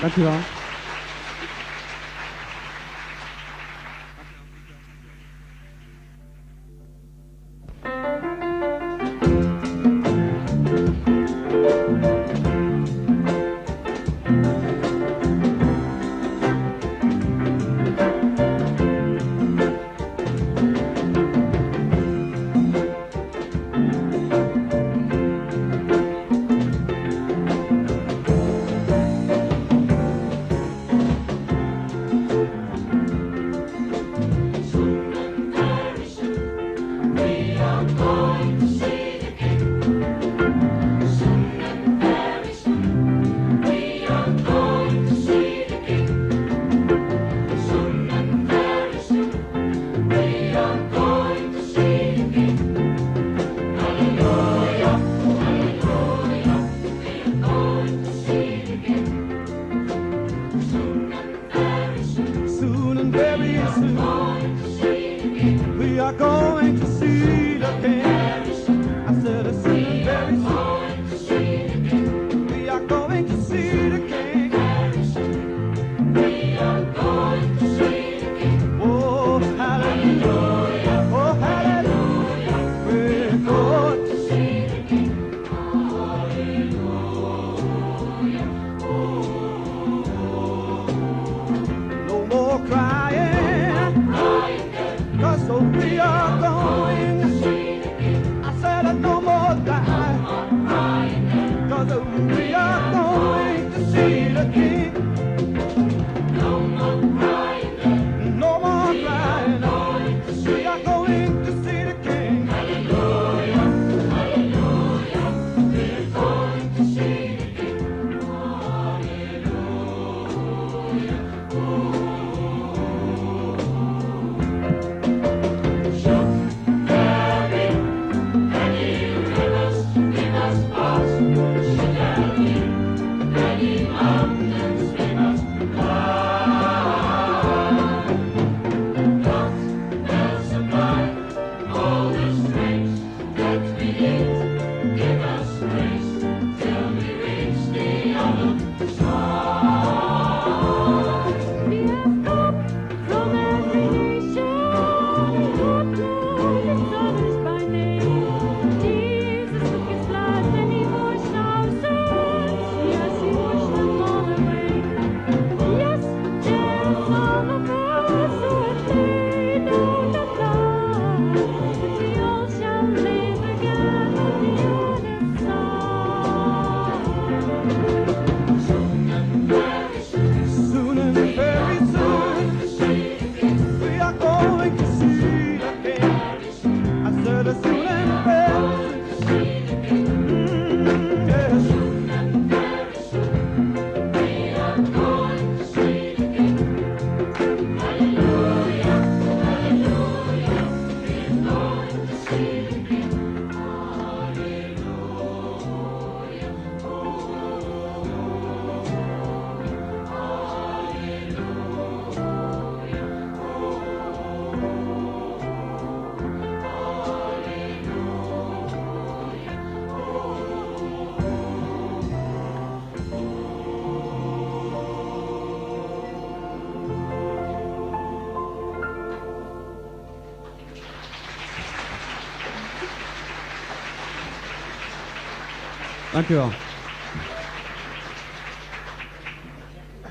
Dank u wel. We are going to see the King. I said as soon and very soon. We are going to see the King. We are going to see the King. Oh, hallelujah. Oh, hallelujah. We're going to see the King. Hallelujah. No more crying. So we are going to see the King. I said no more dying. Cause we are going to see the King. No more crying. No more crying. We are going to see the King. Hallelujah. Hallelujah. We're going to see the King. Hallelujah. Dank u wel.